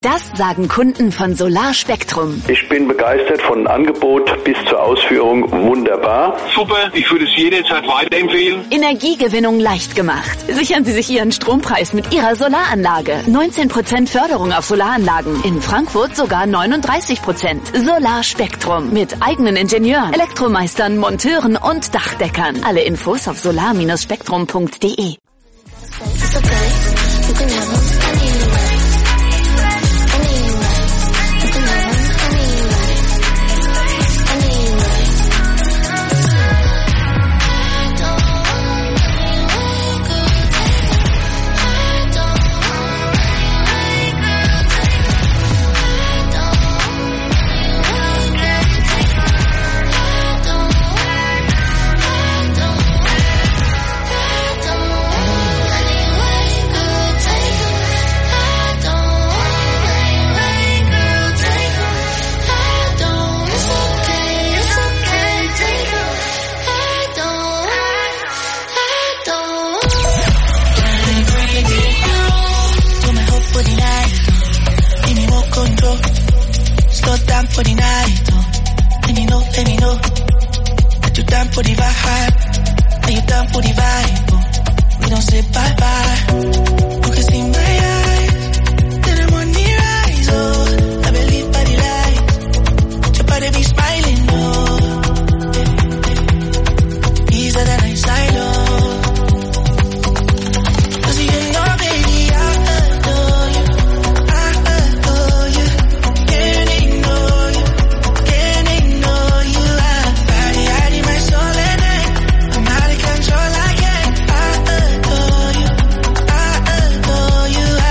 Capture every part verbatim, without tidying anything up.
Das sagen Kunden von Solar Spektrum. Ich bin begeistert von Angebot bis zur Ausführung. Wunderbar. Super, ich würde es jederzeit weiterempfehlen. Energiegewinnung leicht gemacht. Sichern Sie sich Ihren Strompreis mit Ihrer Solaranlage. neunzehn Prozent Förderung auf Solaranlagen. In Frankfurt sogar neununddreißig Prozent. Solar Spektrum. Mit eigenen Ingenieuren, Elektromeistern, Monteuren und Dachdeckern. Alle Infos auf solar Bindestrich spektrum punkt de. For the night, oh. And you know, and you know that you down for the vibe. Are you down for the vibe, oh. We don't say bye-bye. You can see my eyes, then I'm on the rise, oh. I believe by the light, your body be smiling, oh. Easier than I silo. Cause you know, baby, I adore you, I adore you. Can't ignore you. You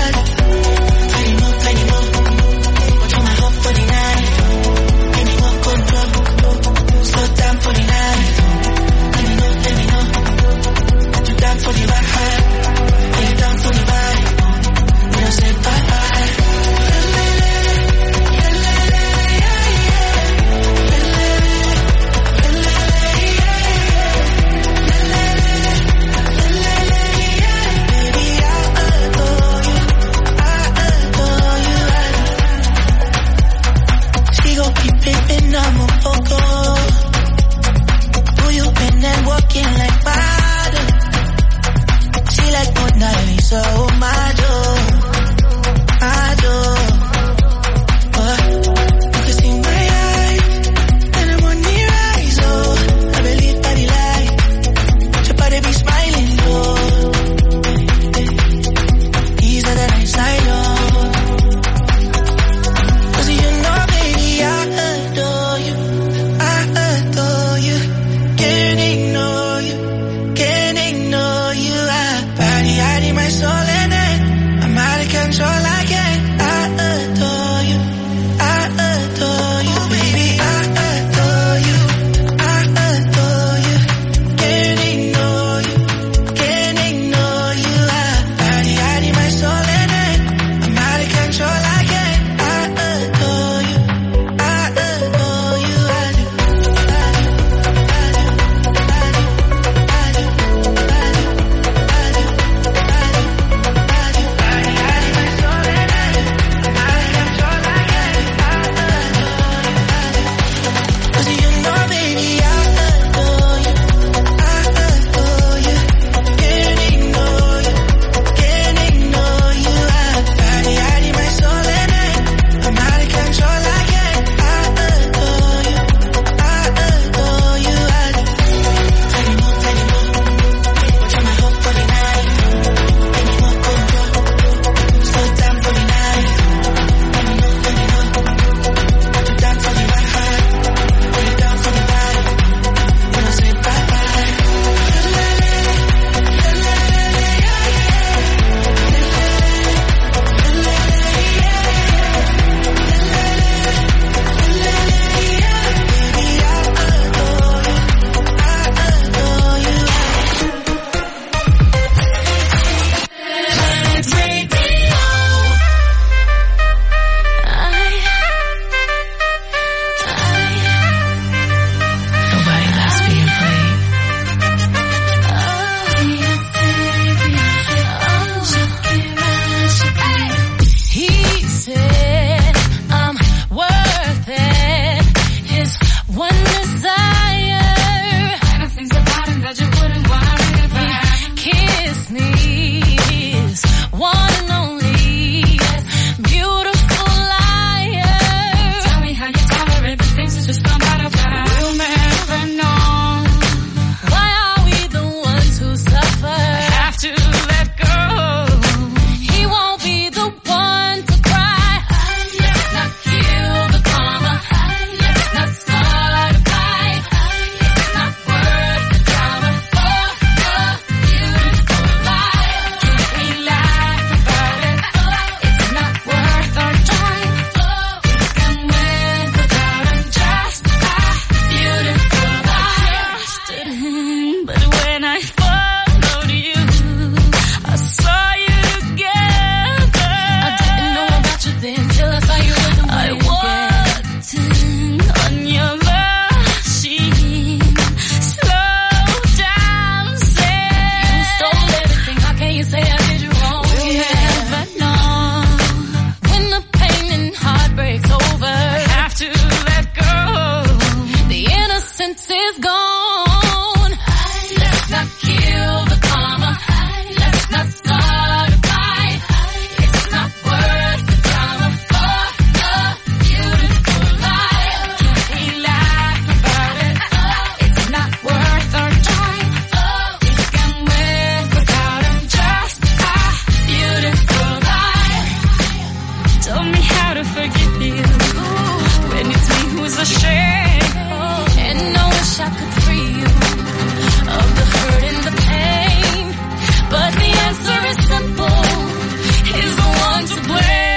forgive you when it's me who's ashamed. And I wish I could free you of the hurt and the pain, but the answer is simple, he's the one to blame.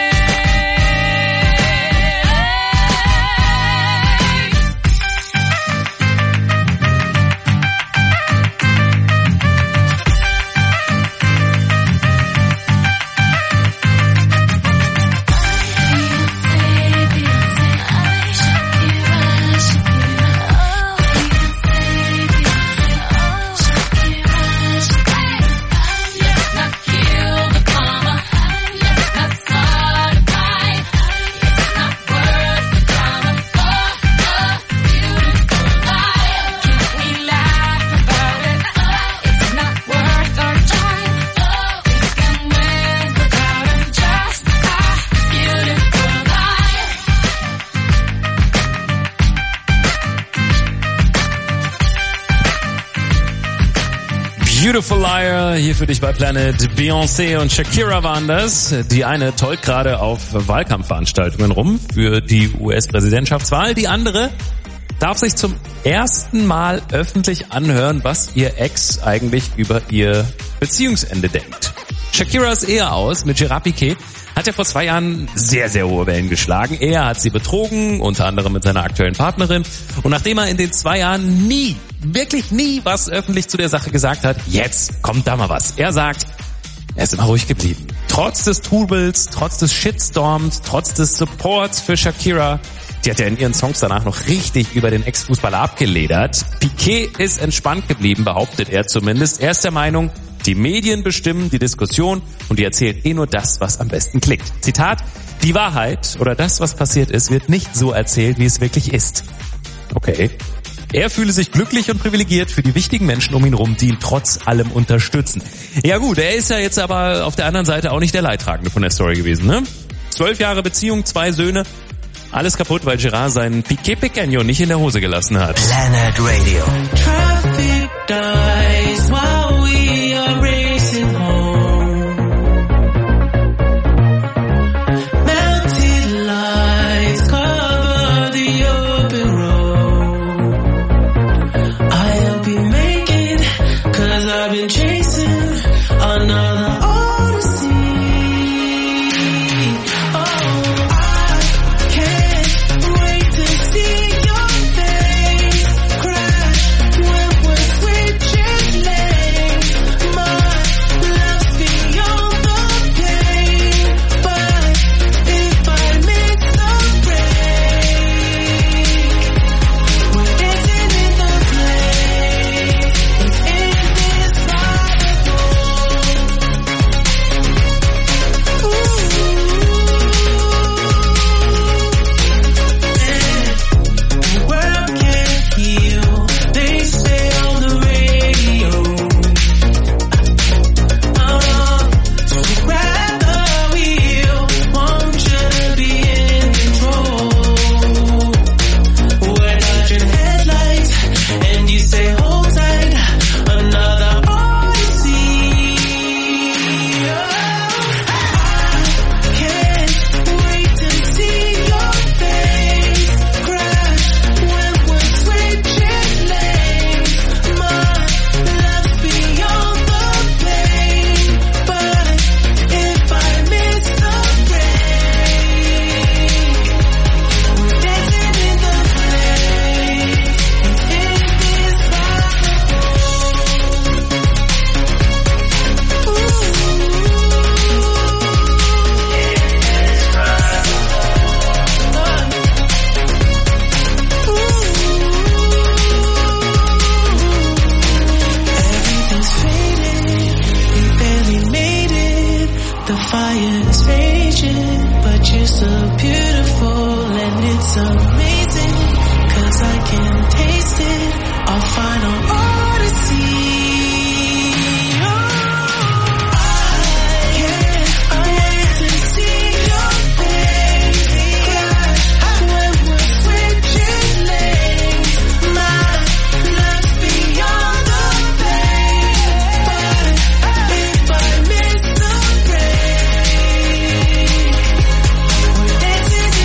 Beautiful Liar, hier für dich bei Planet. Beyoncé und Shakira waren das. Die eine tollt gerade auf Wahlkampfveranstaltungen rum für die U S-Präsidentschaftswahl. Die andere darf sich zum ersten Mal öffentlich anhören, was ihr Ex eigentlich über ihr Beziehungsende denkt. Shakiras Ehe aus mit Gerard Piqué hat ja vor zwei Jahren sehr, sehr hohe Wellen geschlagen. Er hat sie betrogen, unter anderem mit seiner aktuellen Partnerin. Und nachdem er in den zwei Jahren nie, wirklich nie was öffentlich zu der Sache gesagt hat, jetzt kommt da mal was. Er sagt, er ist immer ruhig geblieben. Trotz des Trubels, trotz des Shitstorms, trotz des Supports für Shakira. Die hat ja in ihren Songs danach noch richtig über den Ex-Fußballer abgeledert. Piqué ist entspannt geblieben, behauptet er zumindest. Er ist der Meinung, die Medien bestimmen die Diskussion und die erzählen eh nur das, was am besten klickt. Zitat, die Wahrheit oder das, was passiert ist, wird nicht so erzählt, wie es wirklich ist. Okay. Er fühle sich glücklich und privilegiert für die wichtigen Menschen um ihn rum, die ihn trotz allem unterstützen. Ja gut, er ist ja jetzt aber auf der anderen Seite auch nicht der Leidtragende von der Story gewesen, ne? Zwölf Jahre Beziehung, zwei Söhne, alles kaputt, weil Gerard seinen Piqué Pequeño nicht in der Hose gelassen hat. Planet Radio. Traffic dies while we are racing home. Melted lights cover the open road. I'll be making, cause I've been chasing another odyssey. Oh, I can't wait to see your face crash when we're switching lanes. My love's beyond the pain, but if I miss the break, we're dancing in the place. It's the world can't heal, they say on the radio. Uh, so grab the wheel, want you to be in control. We're dodging headlights, and you say hold tight, another odyssey. I can't wait to see your face crash when we're switching lanes. My love's beyond the pain, but if I miss the break, we're dancing in the place. It's Everything's faded, we barely made it. The fire is raging, but you're so beautiful and it's amazing. Cause I can taste it, our final odyssey. I can't wait to see your face crash when we're switching lanes. My love's beyond the pain, but if I miss the break, we're dancing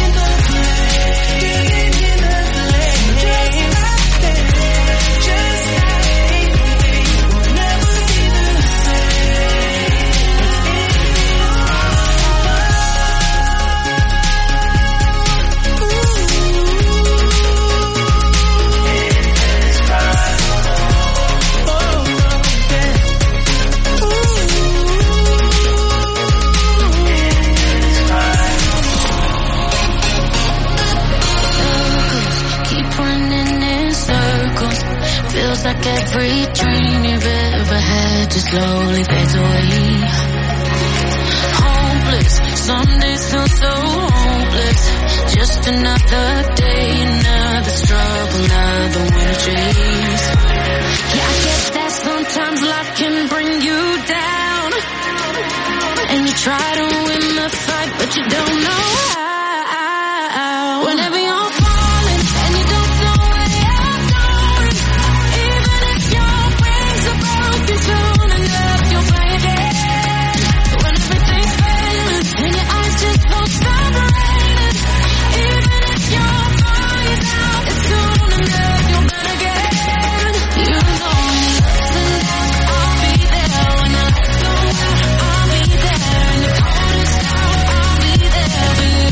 Feels like every dream you've ever had just slowly fades away. Hopeless, some days feel so hopeless. Just another day, another struggle, another winter chase. Yeah, I get that sometimes life can bring you down, and you try to win the fight, but you don't know how. Whenever you're falling and you don't know where you're going, even if your wings are broken, soon enough you'll fly again. When everything's failing and your eyes just won't stop raining, even if your fire's out, it's soon enough you'll burn again. You know ups and downs, I'll be there. When the lights go out, I'll be there. In the coldest hour, I'll be there for you.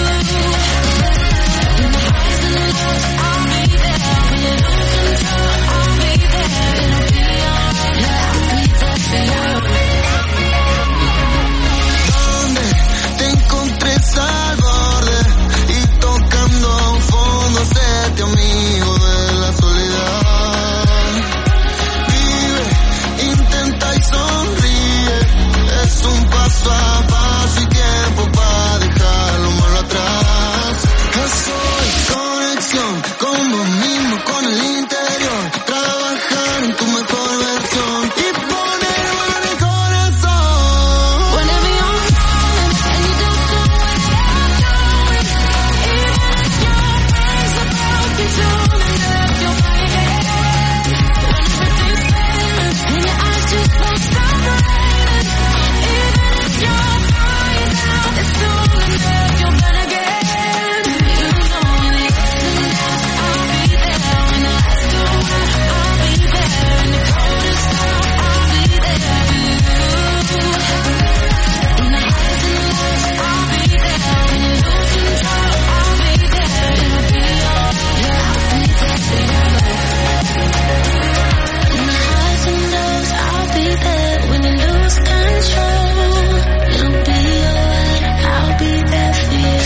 In the highs and lows, I'll be there. When you lose control, I'll be there. It'll be alright, yeah, I'll be there for you. ¿Dónde te encontré al borde y tocando fondo, hacerte amigo de la soledad? Vive, intenta y sonríe, es un paso a paso y tiempo para dejar lo malo atrás. Soy conexión con vos mismo, con el interior, trabajar en tu mejor versión y poner en el corazón. Whenever you're falling and you don't know where you're going, even if your wings are broken, soon enough you'll fly again. When everything's failing and your eyes just won't stop raining, even if your fire's out, it's soon enough you'll burn again. You know in the ups and downs, I'll be there. When the lights go out, I'll be there. In the coldest hour, I'll be there for you. In the highs and lows, I'll be there. When you lose control, I'll be there. It'll be alright, yeah, I'll be there for you. In the highs and lows, I'll be there. When you lose control, it'll be alright, I'll be there for you.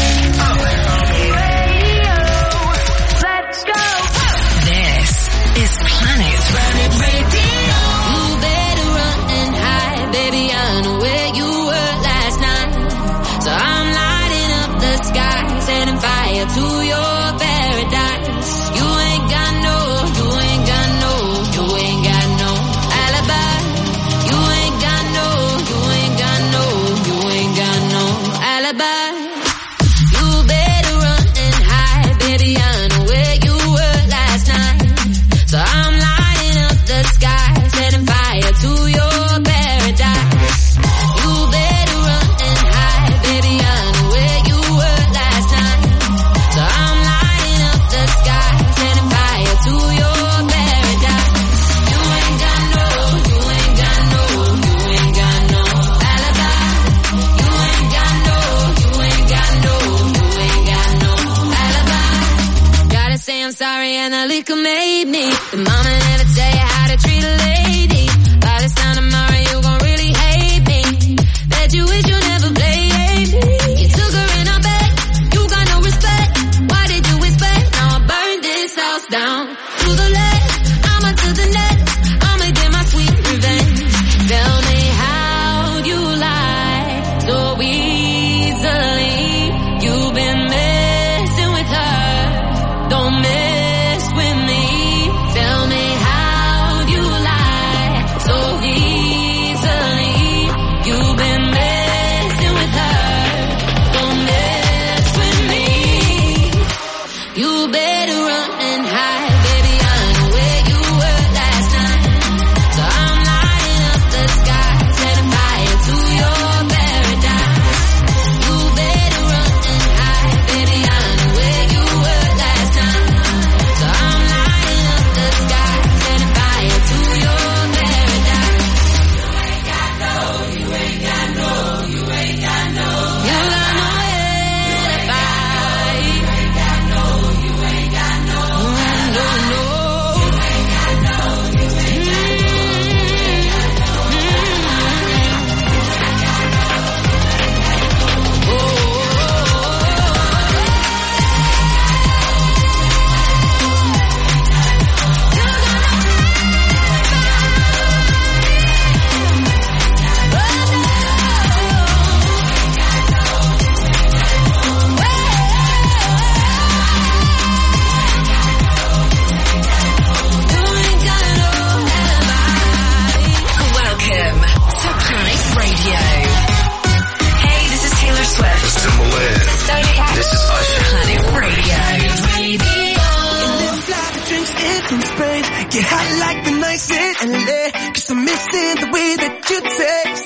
Let's go! This is Planet Radio. You better run and hide, baby, I know where you were last night. So I'm lighting up the sky, setting fire to your paradise. You ain't got no, you ain't got no, you ain't got no alibi. You ain't got no, you ain't got no, you ain't got no alibi. You better run and hide, baby, I know where you were last night. So I'm lighting up the sky, setting fire to your paradise. You better run and hide, baby, I know where you were last night. So I'm lighting up the sky, setting fire to your paradise. You ain't got no, you ain't got no, you ain't got no alibi. You ain't got no, you ain't got no, you ain't got no alibi. Gotta say I'm sorry and the liquor made me. The mama never tell you how to treat a lady. By this time tomorrow you gon' really hate me. Bet you wish you never played me. You took her in her bed, you got no respect. Why did you expect? Now I burned this house down to the left. I'ma to the next, I'ma get my sweet revenge. Tell me how you lie so easily. You've been messing with her, don't mess with me. Tell me how you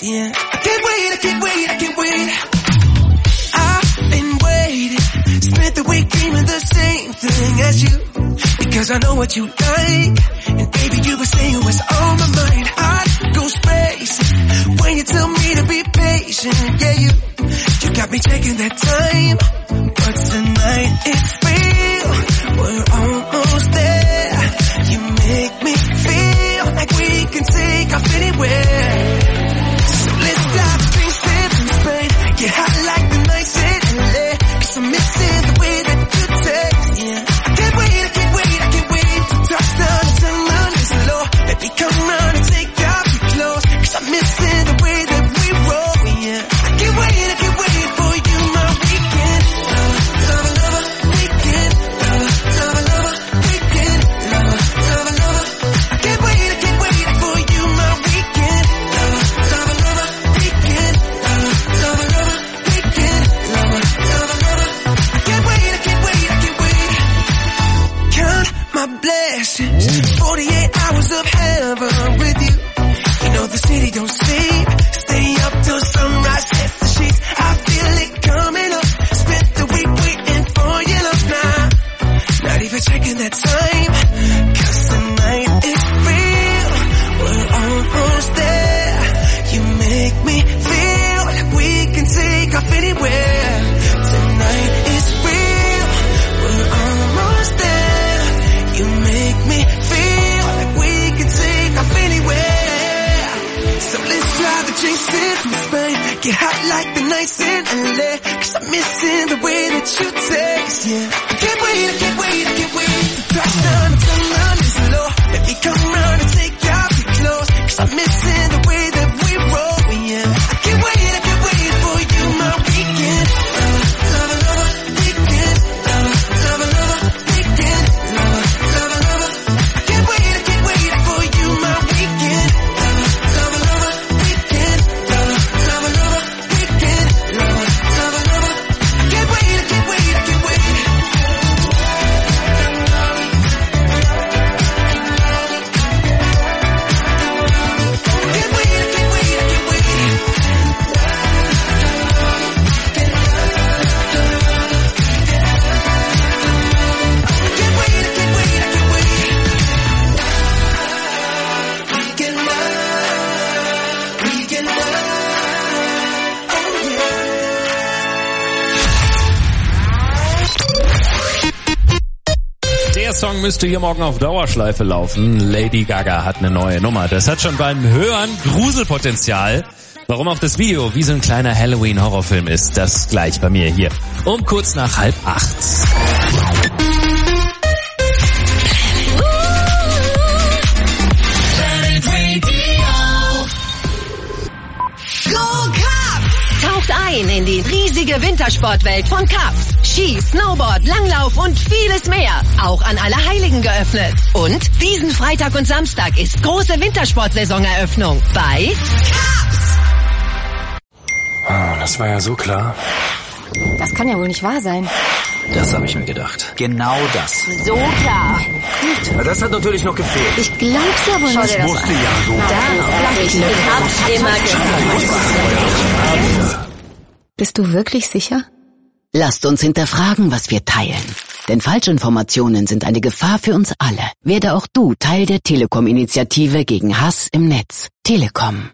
yeah. I can't wait, I can't wait, I can't wait. I've been waiting, spent the week dreaming the same thing as you, because I know what you like, and baby you were saying what's on my mind. I go spacing when you tell me to be patient, yeah you, you got me taking that time, but tonight it's real, we're almost there, you make me feel like we can take off anywhere, so let's stop, drink, sip, and Spain, get hot like the nights in L A, cause I'm missing the way that you taste, yeah, I can't wait, I can't wait, I can't wait to touch down and turn my knees low, baby come round and take off your clothes, cause I'm missing the way that we roll, yeah, I can't wait, I can't wait for you, my weekend, lover, lover, lover, weekend, lover, lover, lover, weekend, lover, lover, lover, I can't wait, I can't wait for you, my weekend, lover, lover, lover, weekend, lover, lover, lover, weekend, lover, lover, lover, I can't wait, I can't wait, I can't wait, count my blessings, forty-eight hours of heaven with you, you know the city don't sleep, stay up till sunrise, hits the sheets, I feel it coming up, spent the week waiting for your love now, not even checking that time, cause tonight is real, we're almost there, you make me feel like we can take off anywhere, tonight is real, we're almost there, you make me feel like we can take off anywhere, so let's drive the drinks in from Spain, get hot like the nights in L A, cause I'm missing the way that you taste, yeah, I can't wait, I can't wait, I can't wait to touch down and turn my knees low, baby come round and take off your clothes, cause I'm missing the way that we roll, yeah, I can't wait, I can't wait for you, my weekend, lover, lover, lover, weekend, lover, lover, lover, weekend, lover, lover, lover, I can't wait, I can't wait for you, my weekend, lover, lover, lover, weekend, lover, lover, lover, weekend, lover, lover, lover, I can't wait, I can't wait, I can't wait. Der Song müsste hier morgen auf Dauerschleife laufen. Lady Gaga hat eine neue Nummer. Das hat schon beim Hören Gruselpotenzial. Warum auch das Video wie so ein kleiner Halloween-Horrorfilm ist, das gleich bei mir hier um kurz nach halb acht. Taucht ein in die riesige Wintersportwelt von Cubs. Ski, Snowboard, Langlauf und vieles mehr. Auch an Allerheiligen geöffnet. Und diesen Freitag und Samstag ist große Wintersportsaisoneröffnung bei Cubs. Oh, das war ja so klar. Das kann ja wohl nicht wahr sein. Das habe ich mir gedacht. Genau das. So klar. Na, das hat natürlich noch gefehlt. Ich glaub's ja wohl nicht. Das musste ja so. Da ich hab's immer gesagt. Bist du wirklich sicher? Lasst uns hinterfragen, was wir teilen. Denn Falschinformationen sind eine Gefahr für uns alle. Werde auch du Teil der Telekom-Initiative gegen Hass im Netz. Telekom.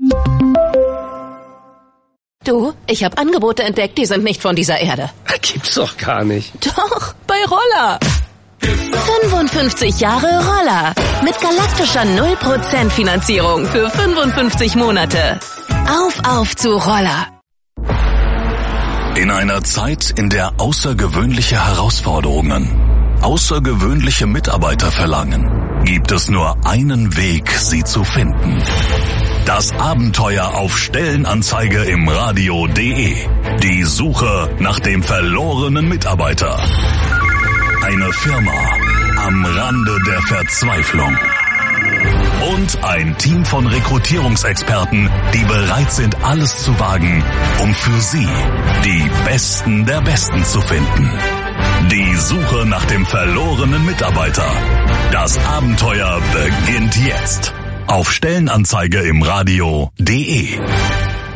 Du, ich habe Angebote entdeckt, die sind nicht von dieser Erde. Gibt's doch gar nicht. Doch, bei Roller. fünfundfünfzig Jahre Roller. Mit galaktischer null Prozent Finanzierung für fünfundfünfzig Monate. Auf, auf zu Roller. In einer Zeit, in der außergewöhnliche Herausforderungen, außergewöhnliche Mitarbeiter verlangen, gibt es nur einen Weg, sie zu finden. Das Abenteuer auf Stellenanzeige im Radio punkt de. Die Suche nach dem verlorenen Mitarbeiter. Eine Firma am Rande der Verzweiflung. Und ein Team von Rekrutierungsexperten, die bereit sind, alles zu wagen, um für Sie die Besten der Besten zu finden. Die Suche nach dem verlorenen Mitarbeiter. Das Abenteuer beginnt jetzt. Auf Stellenanzeige im Radio punkt de.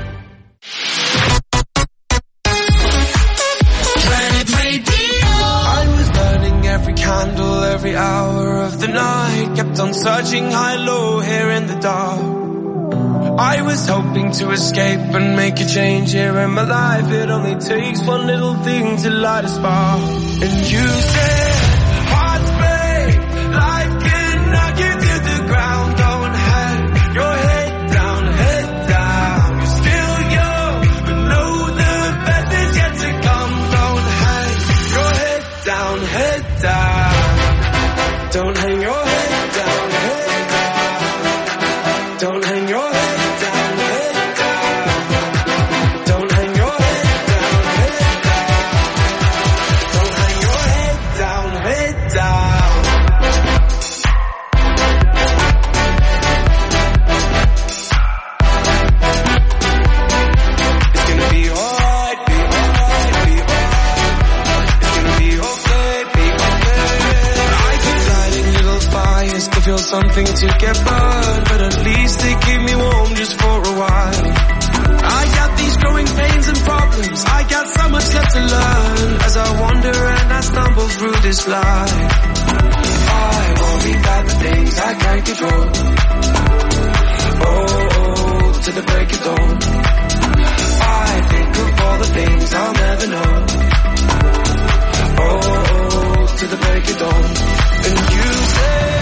searching high-low here in the dark. I was hoping to escape and make a change here in my life. It only takes one little thing to light a spark. And you said, hearts break, life can knock you to the ground. Don't hang your head down, head down. You're still young, but know the best is yet to come. Don't hang your head down, head down. Don't hang your head down, head down. Don't hang your head. Something to get burned, but at least they keep me warm just for a while. I got these growing pains and problems, I got so much left to learn as I wander and I stumble through this life. I worry about the things I can't control. Oh, oh, to the break of dawn. I think of all the things I'll never know. Oh, oh, to the break of dawn. And you say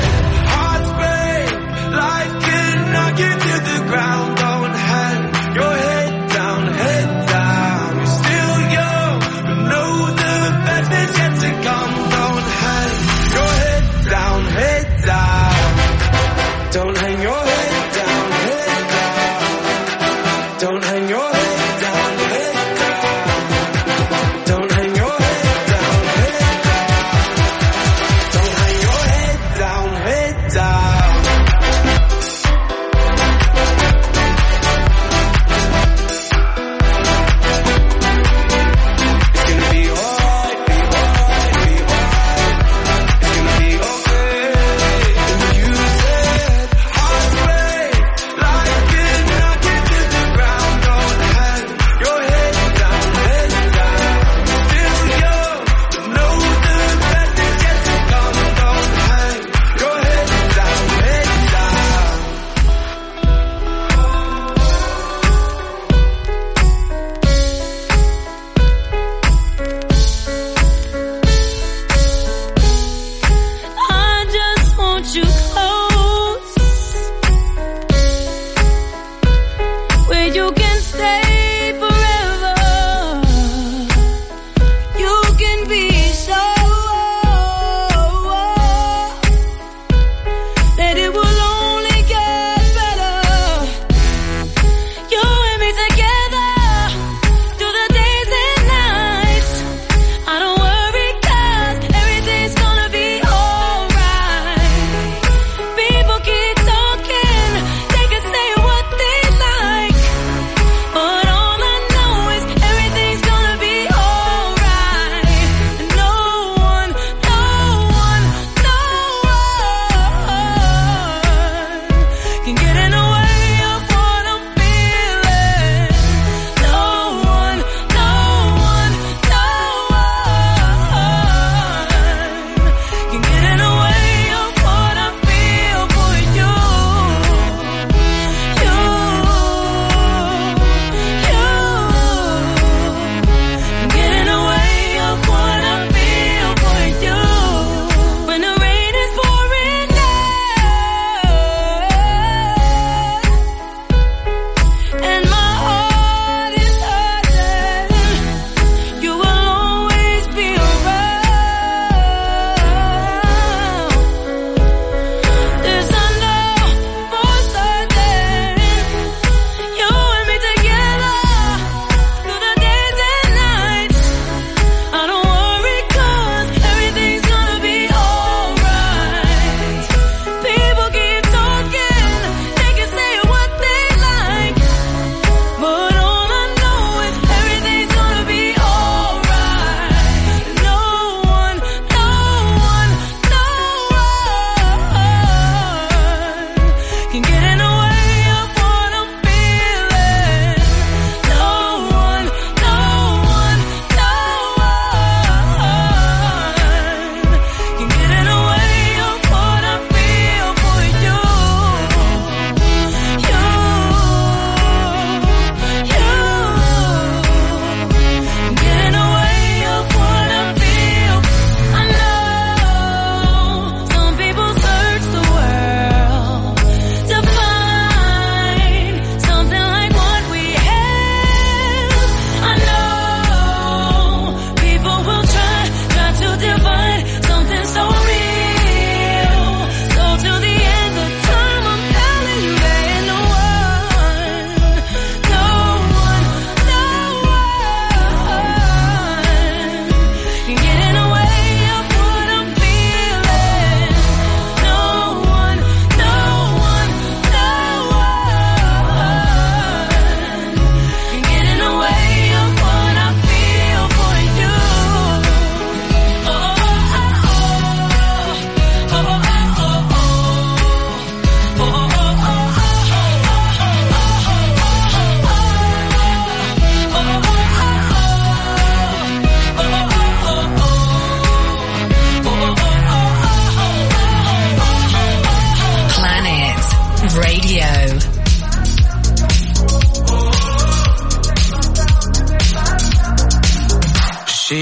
life can knock you to the ground. Don't hang your head down, head down. You're still young, but know the best is yet to come. Don't hang your head down, head down. Don't hang your head down, head down. Don't hang your head down, head down.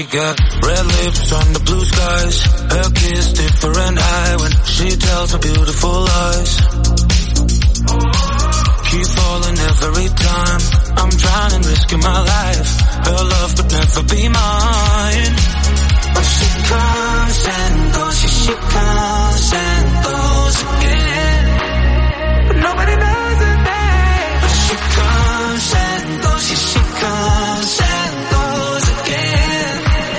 got red lips on the blue skies. Her kiss different eye when she tells her beautiful lies. Keep falling every time. I'm drowning, risking my life. Her love could never be mine. But she comes and goes, yeah, she comes and goes again. But nobody knows her name. But she comes and goes, yeah, she comes and goes again.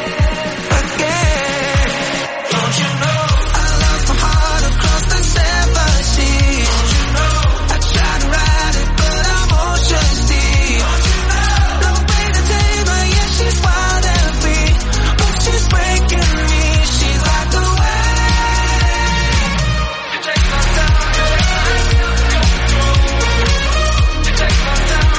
Again. Don't you know I lost my heart across the seven seas? Don't you know I tried to ride it, but I'm ocean deep. Don't you know no way to tame her, yeah, she's wild and free. But she's breaking me, she's like the wave. You take my time, you take my time.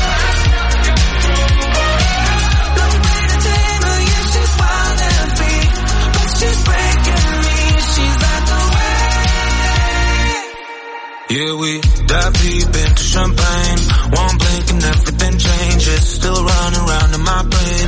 No way to tame her, yeah, she's wild and free. But she's breaking me, she's like the wave. Yeah, we dive deep into champagne. One blink and everything changes. Still running around in my brain.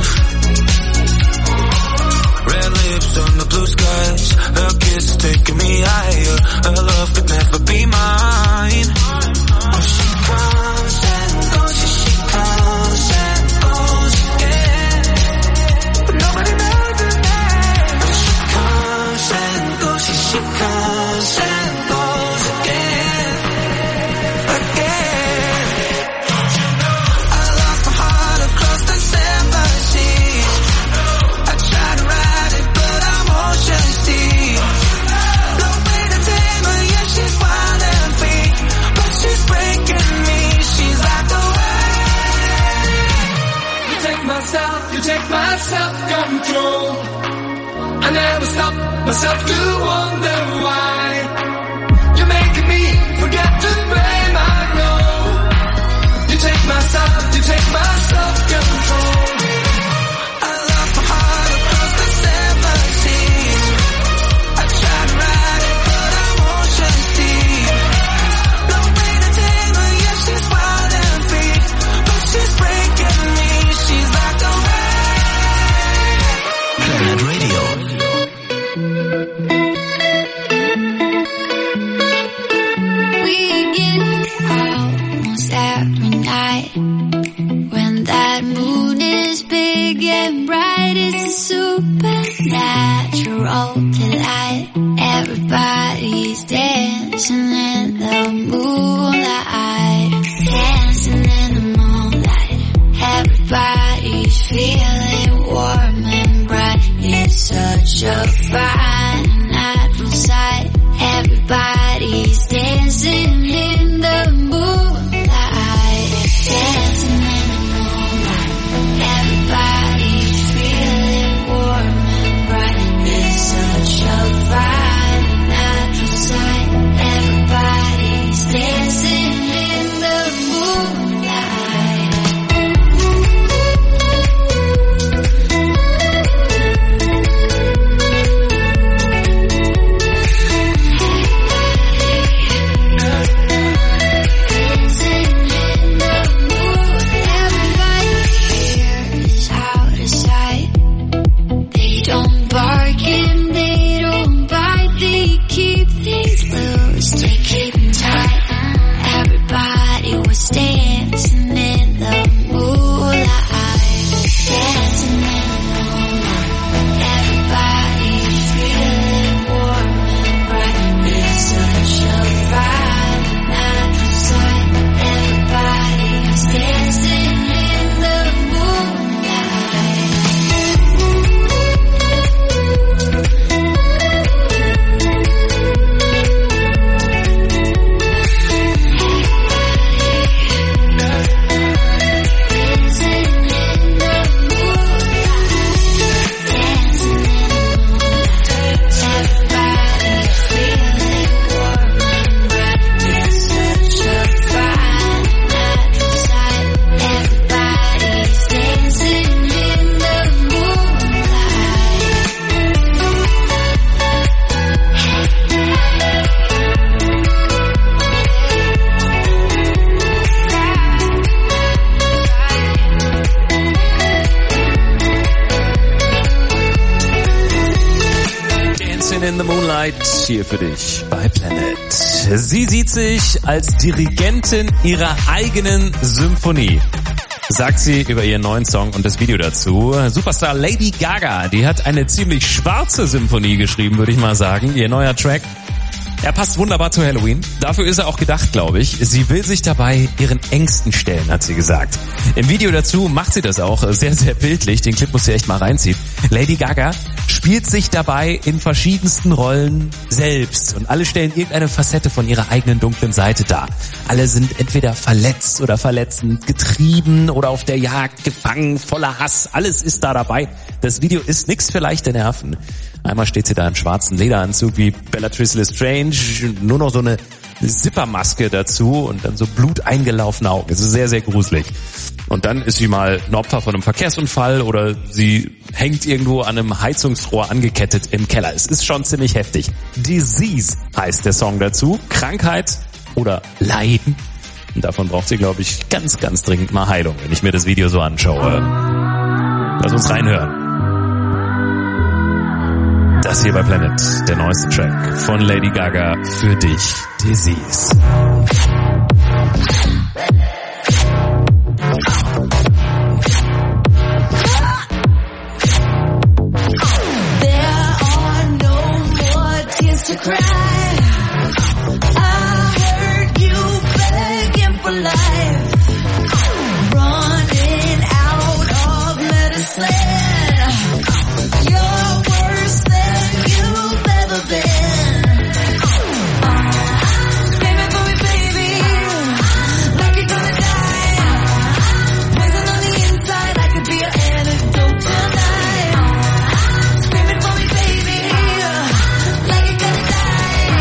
Red lips on the blue skies. Her kiss is taking me higher. Her love could never be mine. But she comes and goes, yeah, she comes and goes again. But nobody knows her name. But she comes and goes, yeah, she comes and goes again. Again. Don't you know I lost my heart across the seven seas? I tried to ride it, but I'm ocean deep. No way to tame her, yeah, she's wild and free. But she's breaking me, she's like the wave. You take my self, you take my self-control. I never stop myself to wonder why. You're making me forget to blame, I know. You take my self, you take my self-control. I lost my heart across the seven seas. I tried to ride it, but I'm ocean deep. No way to tame her, yeah, she's wild and free. But she's breaking me, she's like the wave. Planet Radio. We get out almost every night. When that moon is big and bright, it's a supernatural delight. Everybody's dancing in the moonlight. Dancing in the moonlight. Everybody's feeling warm and bright. It's such a fine natural sight. Everybody's dancing in the moonlight. Dancing in the moonlight. Everybody's feeling warm and bright. It's such a Walking in the Moonlight hier für dich bei Planet. Sie sieht sich als Dirigentin ihrer eigenen Symphonie, sagt sie über ihren neuen Song und das Video dazu. Superstar Lady Gaga, die hat eine ziemlich schwarze Symphonie geschrieben, würde ich mal sagen. Ihr neuer Track, er passt wunderbar zu Halloween. Dafür ist er auch gedacht, glaube ich. Sie will sich dabei ihren Ängsten stellen, hat sie gesagt. Im Video dazu macht sie das auch sehr, sehr bildlich. Den Clip muss sie echt mal reinziehen. Lady Gaga spielt sich dabei in verschiedensten Rollen selbst. Und alle stellen irgendeine Facette von ihrer eigenen dunklen Seite dar. Alle sind entweder verletzt oder verletzend, getrieben oder auf der Jagd, gefangen, voller Hass. Alles ist da dabei. Das Video ist nichts für leichte Nerven. Einmal steht sie da im schwarzen Lederanzug wie Bellatrix Lestrange, nur noch so eine Zippermaske dazu und dann so bluteingelaufene Augen. Das ist sehr, sehr gruselig. Und dann ist sie mal ein Opfer von einem Verkehrsunfall oder sie hängt irgendwo an einem Heizungsrohr angekettet im Keller. Es ist schon ziemlich heftig. Disease heißt der Song dazu. Krankheit oder Leiden. Und davon braucht sie, glaube ich, ganz, ganz dringend mal Heilung, wenn ich mir das Video so anschaue. Lass uns reinhören. Das hier bei Planet, der neueste Track von Lady Gaga für dich, Disease. There are no more tears to cry. I heard you begging for life, running out of medicine. You're worse than you've ever been. Screaming for me, baby, like you're gonna die. Poison on the inside, I could be your antidote tonight. Screaming for me, baby, like you're gonna die.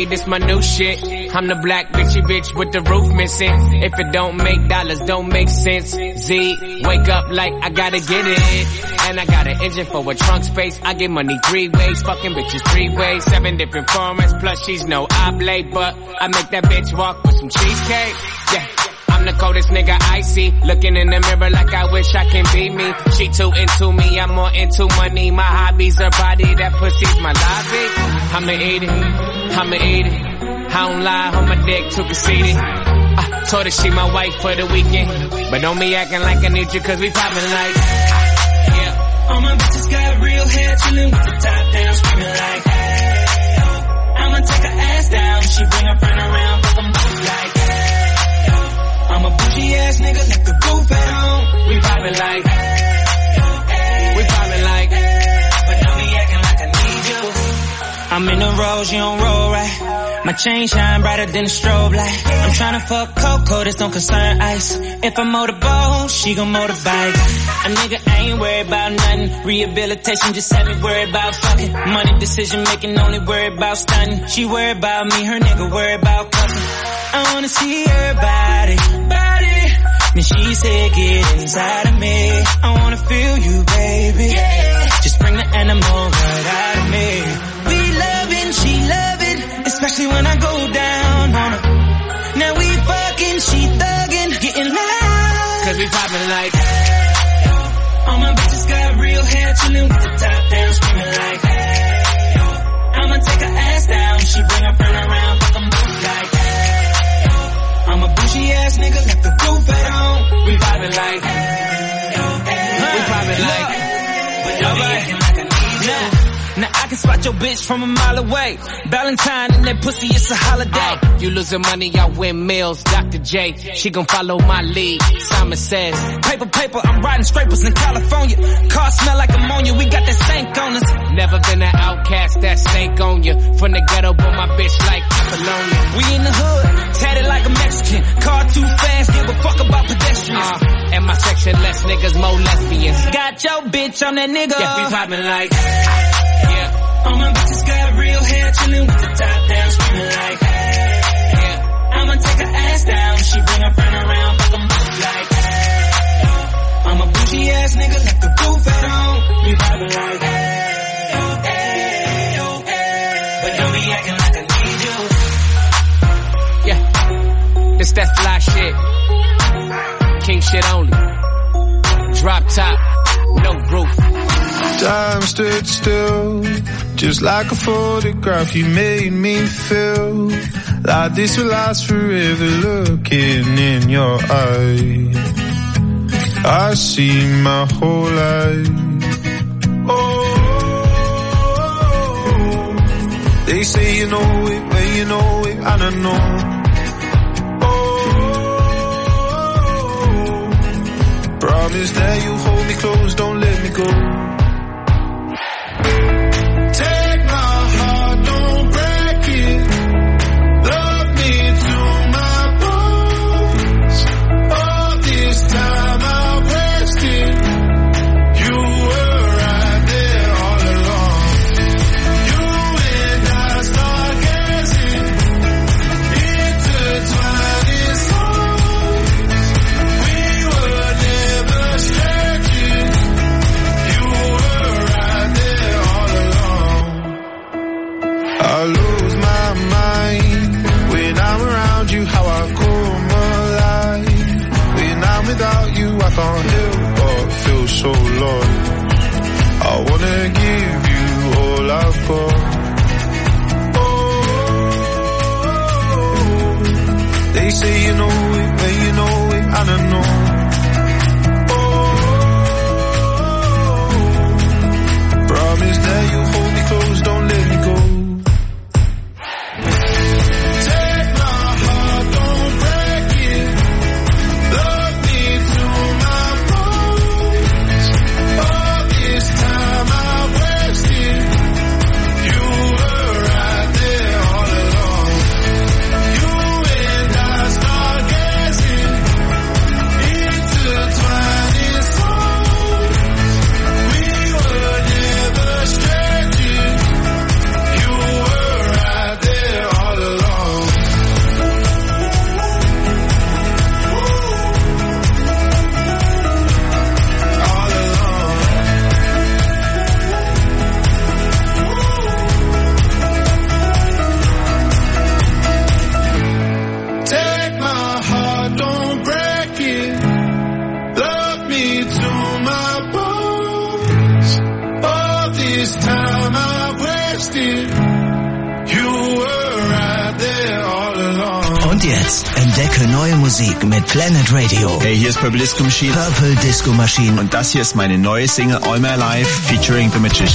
this my new shit. I'm the black bitchy bitch with the roof missing. If it don't make dollars, don't make sense. Z, wake up like I gotta get it. And I got an engine for a trunk space. I get money three ways, fucking bitches three ways. Seven different formats, plus she's no oblate. But I make that bitch walk with some cheesecake. Yeah. I'm the coldest nigga I see. Looking in the mirror like I wish I can be me. She too into me, I'm more into money. My hobbies her body, that pussy's my lobby. I'ma eat it, I'ma eat it. I don't lie, on my dick too conceited. I told her she my wife for the weekend. But don't be acting like I need you cause we poppin' like. Yeah. All my bitches got real hair, chillin' with the top down, screaming like, hey, yo. I'ma take her ass down, she bring her friend around, fuck them both like, hey, yo. I'm a bougie ass nigga, left the roof at home. We poppin' like, hey, we poppin' like, but don't be acting like I need you. I'm in the rose, you don't roll right. My chain shine brighter than a strobe light. I'm tryna fuck Coco, this don't concern ice. If I motorboat, she gon' motorbike. A nigga ain't worried about nothing. Rehabilitation just had me worried about fucking. Money decision making, only worried about stunning. She worried about me, her nigga worried about cuffing. I wanna see her body, body. Then she said get inside of me. I wanna feel you, baby. Yeah. Just bring the animal right out of me. We loving, she loving, especially when I go down on her. Now we fucking, she thuggin', getting loud. Cause we poppin' like, hey, yo. All my bitches got real hair, chillin' with the top down, screaming like, hey, yo. I'ma take her ass down, she bring her friend around, fuck them both like, hey, yo. I'm a bougie ass nigga, left the roof at home. We poppin' like, hey, yo, hey, we poppin' like, but don't be acting like I need you. Now I can spot your bitch from a mile away. Valentine and that pussy, it's a holiday. Uh, you losing money, I win meals. Doctor J, she gon' follow my lead. Simon says, paper, paper, I'm riding scrapers in California. Car smell like ammonia, we got that stank on us. Never been an outcast, that stank on you. From the ghetto, but my bitch like Apollonia. We in the hood, tatted like a Mexican. Car too fast, give a fuck about pedestrians. Uh, and my section, less niggas, more lesbians. Got your bitch on that nigga. Yeah, we poppin' like, yeah. All my bitches got real hair, chillin' with the top down, screaming like, hey, yeah. I'ma take her ass down, she bring her friend around, fuck them both like, hey, I'm a bougie ass nigga, left the roof at home. We poppin' like, hey, yo, hey, yo, hey, but don't be acting like I need you. Yeah, this that fly shit, king shit only, drop top, no roof. Time stood still, just like a photograph. You made me feel like this will last forever. Looking in your eyes, I see my whole life. Oh, they say you know it, when you know it, and I know. Oh, promise that you hold me close, don't let me go. Take my heart, don't break it. Love me to my bones. All this time I've wasted. You were right there all along. You and I start gazing, intertwined in songs. We were never strangers. You were right there all along. I lose my mind when I'm around you, how I come alive. When I'm without you, I can't help but feel so lost. I wanna give you all I've got. Oh, they say you know it, when you know it, and I know. Oh, promise that you hold me close, don't let me go. Dance. Entdecke neue Musik mit Planet Radio. Hey, hier ist Purple Disco Machine. Purple Disco Machine. Und das hier ist meine neue Single All My Life featuring The Magician.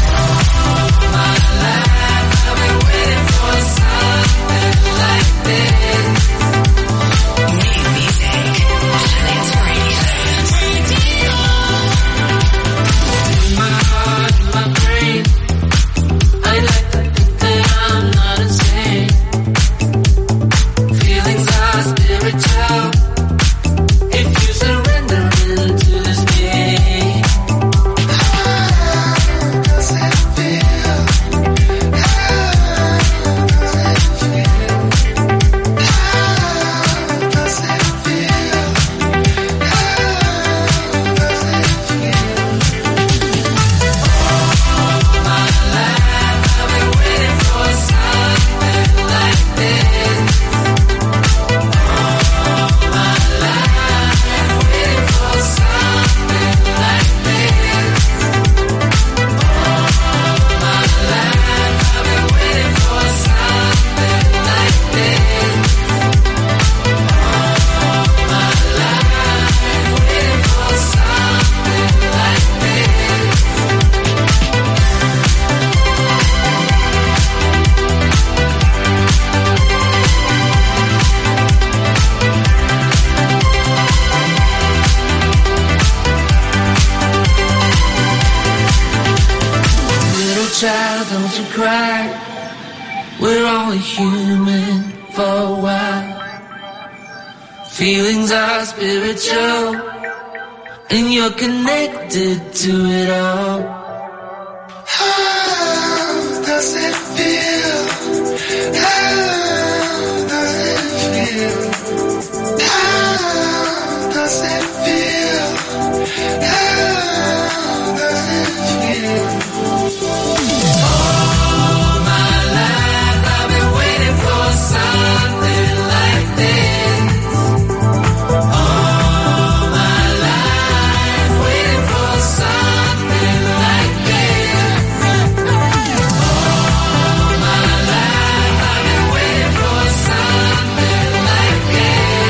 Child, don't you cry. We're only human for a while. Feelings are spiritual, and you're connected to it all. How does it feel? How does it feel? How does it feel? How does it feel? All my life I've been waiting for something like this. All my life waiting for something like this. All my life I've been waiting for something like this.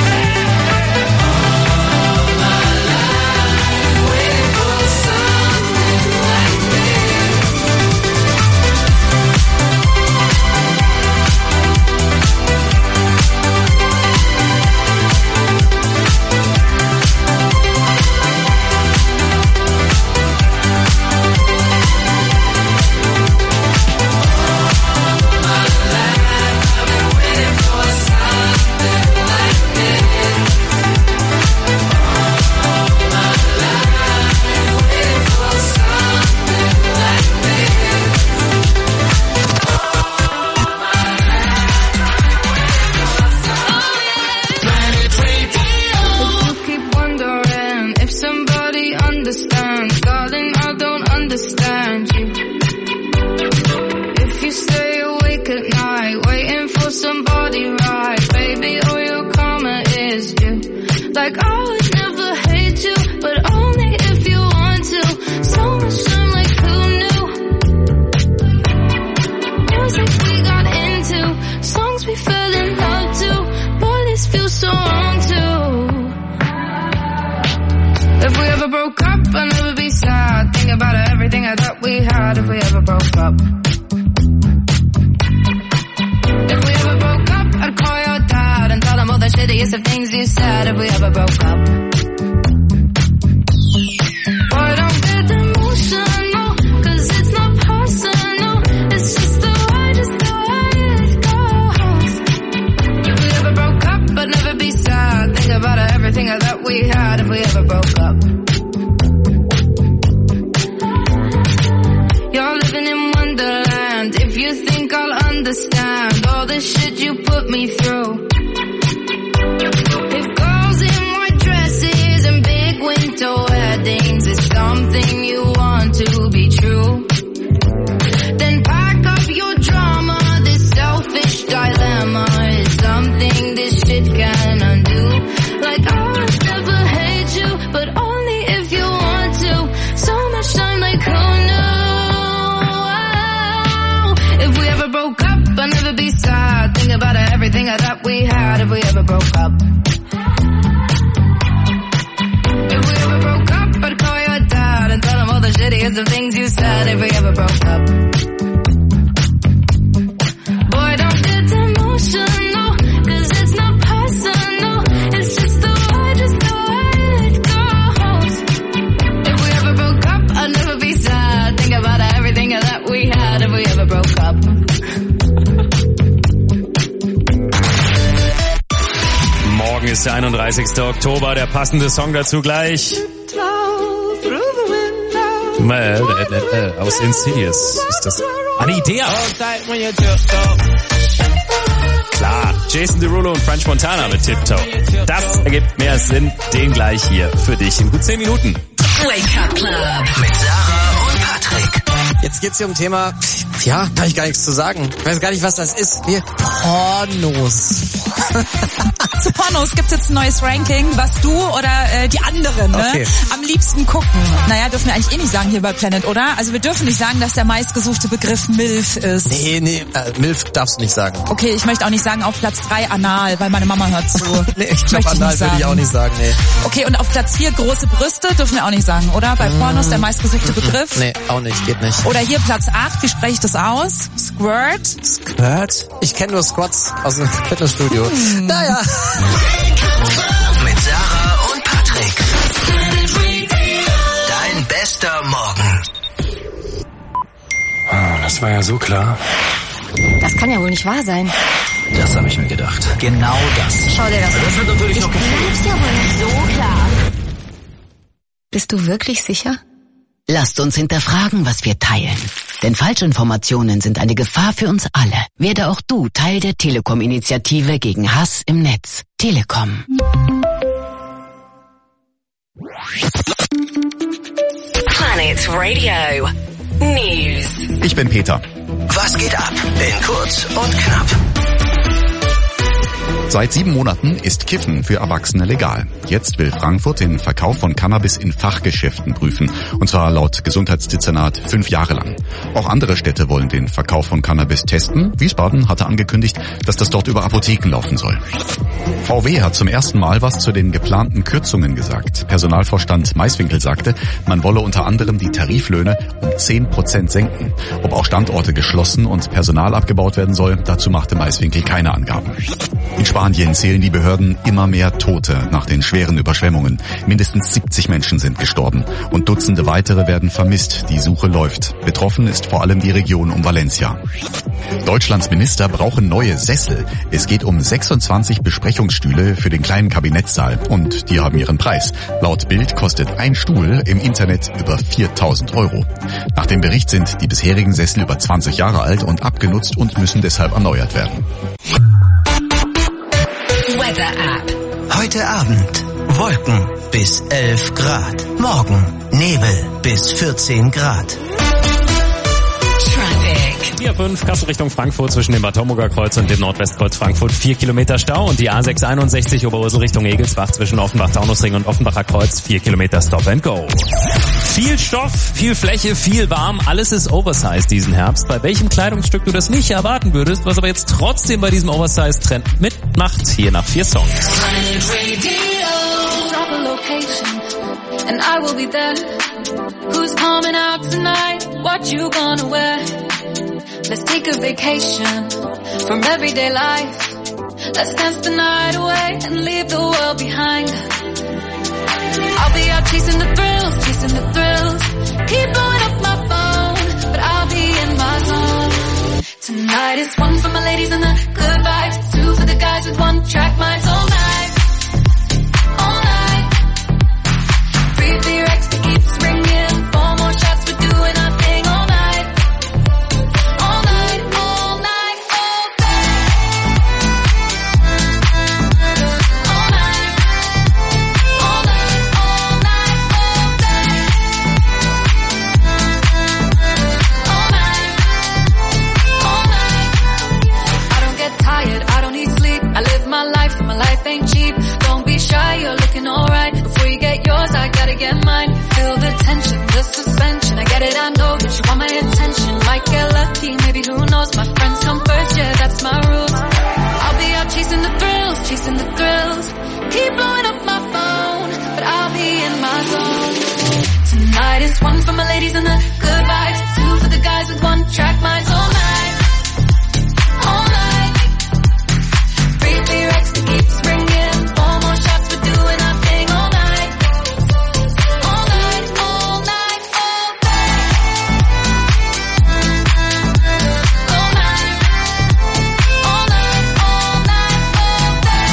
All my life waiting for something like this. You keep wondering if somebody understands. Darling, I don't understand you. If you stay awake at night, waiting for somebody right, baby, all your karma is due. Like I would never hate you, but only if you want to. So much time, like who knew? Music we got into, songs we fell in love to. Boy, this feels so wrong too. If we ever broke up, I'd never be sad. Think about everything I thought we had. If we ever broke up. If we ever broke up, I'd call your dad and tell him all the shittiest of things you said. If we ever broke up. Boy, don't get emotional, 'cause it's not personal. It's just the way, just the way it goes. If we ever broke up, I'd never be sad. Think about everything I thought we had. If we ever broke up. You're living in Wonderland. If you think I'll understand all the shit you put me through. If girls in white dresses and big winter weddings is something you want to be true, then pack up your drama. This selfish dilemma is something this shit can undo. Like I would never hate you, but only if you want to. So much time, like who knew? If we ever broke up, I'd never be sad. Think about everything I thought we had. if we ever broke up. If we ever broke up, I'd call your dad and tell him all the shittiest of things you said if we ever broke up. Boy, don't get emotional, cause it's not personal. It's just the way, just the way it goes. If we ever broke up, I'd never be sad. Think about everything that we had if we ever broke up. Morgen ist der einunddreißigster Oktober, der passende Song dazu gleich. Äh, äh, äh, äh, aus Insidious ist das. Eine Idee. Klar, Jason Derulo und French Montana mit Tiptoe. Das ergibt mehr Sinn, den gleich hier für dich in gut zehn Minuten. Wake Up Club mit Sarah und Patrick. Jetzt geht's hier um Thema, ja, kann ich gar nichts zu sagen. Ich weiß gar nicht, was das ist. Hier, Pornos. Zu Pornos gibt's jetzt ein neues Ranking, was du oder äh, die anderen ne, okay. am liebsten gucken. Naja, dürfen wir eigentlich eh nicht sagen hier bei Planet, oder? Also wir dürfen nicht sagen, dass der meistgesuchte Begriff MILF ist. Nee, nee, äh, MILF darfst du nicht sagen. Okay, ich möchte auch nicht sagen auf Platz drei Anal, weil meine Mama hört zu. Nee, ich glaube Anal würde ich auch nicht sagen, nee. Okay, und auf Platz vier große Brüste dürfen wir auch nicht sagen, oder? Bei Pornos der meistgesuchte Begriff. Nee, auch nicht, geht nicht. Oder hier Platz acht, wie spreche ich das aus? Squirt. Squirt? Ich kenne nur Squats aus dem Fitnessstudio. Hm. Naja. Mit Sarah und Patrick. Dein bester Morgen. Oh, das war ja so klar. Das kann ja wohl nicht wahr sein. Das habe ich mir gedacht. Genau das. Schau dir das an. Das hat natürlich ich noch gefehlt. glaub's ja wohl nicht so klar. Bist du wirklich sicher? Lasst uns hinterfragen, was wir teilen. Denn Falschinformationen sind eine Gefahr für uns alle. Werde auch du Teil der Telekom-Initiative gegen Hass im Netz. Telekom. Planet Radio News. Ich bin Peter. Was geht ab in kurz und knapp? Seit sieben Monaten ist Kiffen für Erwachsene legal. Jetzt will Frankfurt den Verkauf von Cannabis in Fachgeschäften prüfen. Und zwar laut Gesundheitsdezernat fünf Jahre lang. Auch andere Städte wollen den Verkauf von Cannabis testen. Wiesbaden hatte angekündigt, dass das dort über Apotheken laufen soll. V W hat zum ersten Mal was zu den geplanten Kürzungen gesagt. Personalvorstand Maiswinkel sagte, man wolle unter anderem die Tariflöhne um zehn Prozent senken. Ob auch Standorte geschlossen und Personal abgebaut werden soll, dazu machte Maiswinkel keine Angaben. In Spanien zählen die Behörden immer mehr Tote nach den schweren Überschwemmungen. Mindestens siebzig Menschen sind gestorben und Dutzende weitere werden vermisst. Die Suche läuft. Betroffen ist vor allem die Region um Valencia. Deutschlands Minister brauchen neue Sessel. Es geht um sechsundzwanzig Besprechungsstühle für den kleinen Kabinettssaal und die haben ihren Preis. Laut Bild kostet ein Stuhl im Internet über viertausend Euro. Nach dem Bericht sind die bisherigen Sessel über zwanzig Jahre alt und abgenutzt und müssen deshalb erneuert werden. Weather App. Heute Abend Wolken bis elf Grad. Morgen Nebel bis vierzehn Grad. Traffic. vier fünf Kassel Richtung Frankfurt zwischen dem Bad Homburger Kreuz und dem Nordwestkreuz Frankfurt. vier Kilometer Stau und die A sechs einundsechzig Oberursel Richtung Egelsbach zwischen Offenbach-Taunusring und Offenbacher Kreuz. vier Kilometer Stop and Go. Viel Stoff, viel Fläche, viel warm. Alles ist Oversize diesen Herbst. Bei welchem Kleidungsstück du das nicht erwarten würdest, was aber jetzt trotzdem bei diesem Oversize-Trend mitmacht. Hier nach vier Songs. And I will be there. Who's coming out tonight? What you gonna wear? Let's take a vacation from everyday life. Let's dance the night away and leave the world behind. I'll be out chasing the thrills, chasing the thrills. Keep blowing up my phone, but I'll be in my zone. Tonight is one for my ladies and the good vibes, two for the guys with one track minds all night. All night. Three for your ex that keeps ringing. Four more shots, we're doing our thing all night. All night, all night, all day. All night. All night, all night, all day. All night. All night. I don't get tired, I don't need sleep. I live my life, and my life ain't cheap. Don't be shy, you're looking alright. Before you get yours, I gotta get mine. Feel the tension, the suspension. I get it, I know that you want my attention. Might get lucky, maybe who knows. My friends come first, yeah, that's my rules. I'll be out chasing the thrills, chasing the thrills. Keep blowing up my phone, but I'll be in my zone. Tonight is one for my ladies and the good vibes, two for the guys with one track minds. All night, all night. Free free Rex that keeps ringing. Four more shots, we're doing our thing all night, all night, all night, all day. All night, all night, all night, all day.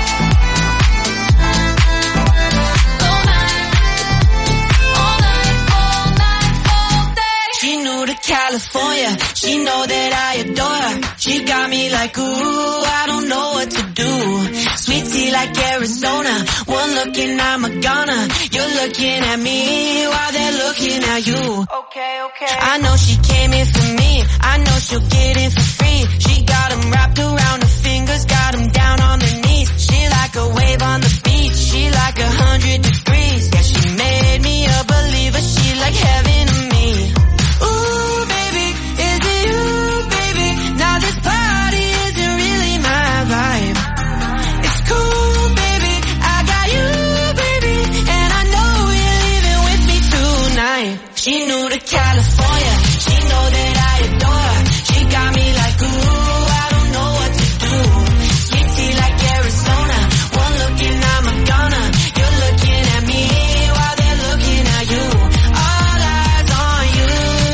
All night, all night, all night, all day. She new to California, she know that I adore her. She got me like, ooh, I don't know what to do. Sweet tea like Arizona, one look and I'm a goner. You're looking at me while they're looking at you. Okay, okay. I know she came in for me, I know she'll get in for free. She got 'em wrapped around her fingers, got 'em down on their knees. She like a wave on the beach, she like a hundred degrees. Yeah, she made me a believer, she like heaven to me. Ooh, baby, is it you, baby? Now this party isn't really my vibe. It's cool, baby, I got you, baby, and I know you're leaving with me tonight. She new to California, she know that I adore her. She got me like, ooh, I don't know what to do. Sweet tea like Arizona, one look and I'm a goner. You're looking at me while they're looking at you. All eyes on you.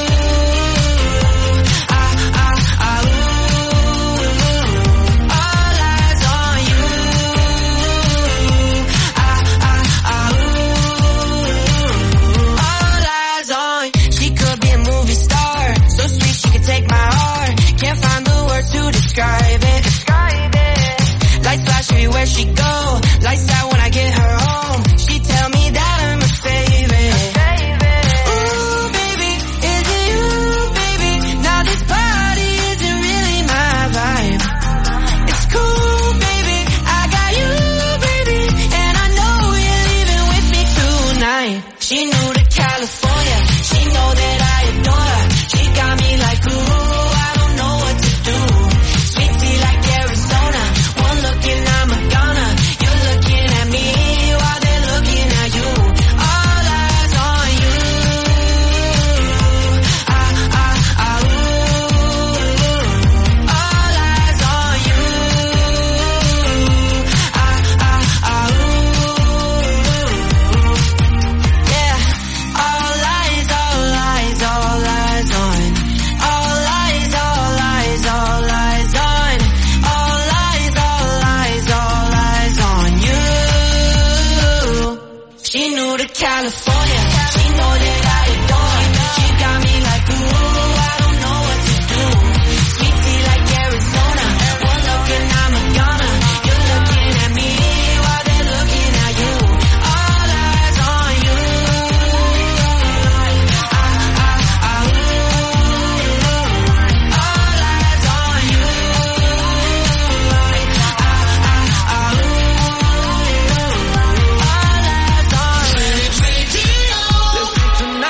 Ah, ah, ah, ooh. All eyes on you. Ah, ah, ah, ooh. All eyes on. She could be a movie star, so sweet she could take my heart. Can't find the words to describe it. Describe it. Lights flash everywhere she go. Lights out when I get her home. She tell me that I'm her favorite. Ooh, baby, is it you, baby? Now this party isn't really my vibe. It's cool, baby, I got you, baby, and I know you're leaving with me tonight. She new to California, she know that I adore her. She got me like, ooh, I don't know what to do. Sweet tea like Arizona, one look and I'm a goner. You're looking at me while they're looking at you. All eyes on you. Ah, ah, ah, ooh. All eyes on you. Ah, ah, ah, ooh. Yeah, all eyes, all eyes, all eyes on. All eyes, all eyes, all eyes on. All eyes, all eyes, all eyes on you. She new to California, she know that I adore her. She got me like, ooh, I don't know what to do. Sweet tea like Arizona, one look and I'm a goner. You're looking at me while they're looking at you. All eyes on you. Ah, ah, ah, ooh. All eyes on you. Ah, ah, ah, ooh. All eyes on you.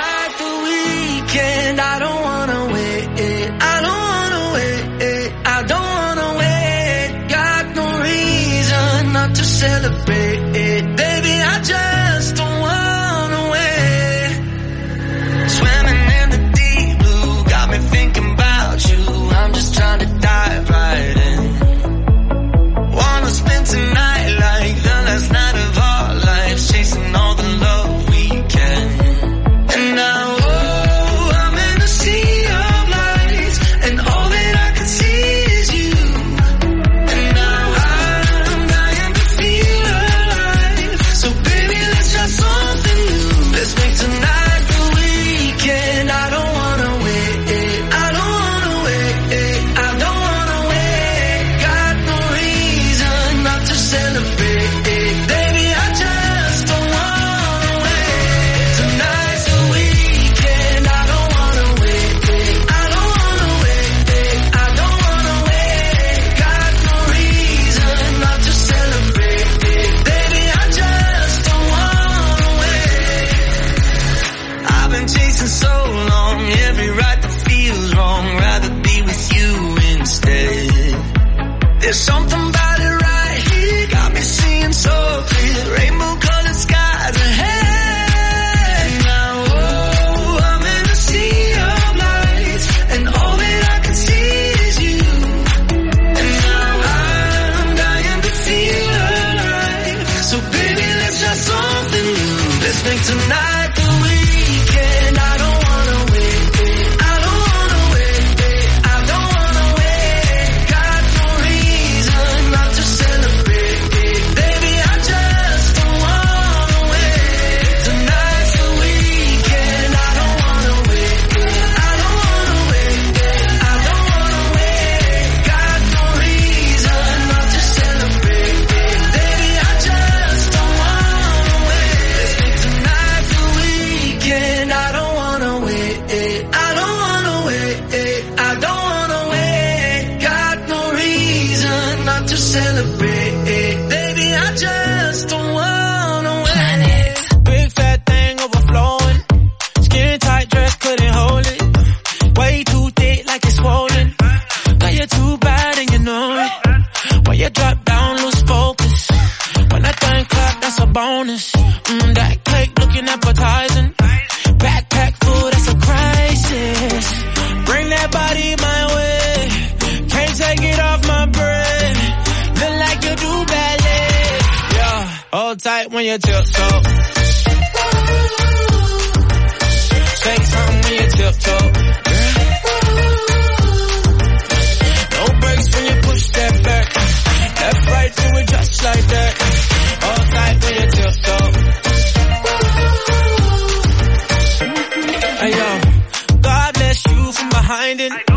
Let's make tonight the weekend. I don't wanna wait. I don't wanna wait. I don't wanna wait. Got no reason not to celebrate. Baby, I just don't wanna wait. Tonight's the weekend. I don't wanna wait. I don't wanna wait. I don't wanna wait. Got no reason not to celebrate. Baby, I just don't wanna wait. Let's make tonight the weekend. I don't wanna wait. I don't wanna wait. I don't wanna wait. Got no reason not to celebrate. Baby, I just don't wanna wait. Big fat thing overflowing. Skin tight dress couldn't hold it. Way too thick like it's swollen. Girl, you're too bad and you know it. When you drop down, lose focus. When that thing clap, that's a bonus. Mm, that cake looking appetizing. Backpack full, that's a crisis. Bring that body my way. Can't take it off my brain. Look like you do ballet. Yeah, hold tight when you tiptoe. Say something when you tiptoe. No brakes when you push that back. Left, right, do it just like that. Hold tight when you tiptoe. Hey yo, God bless you from behind it.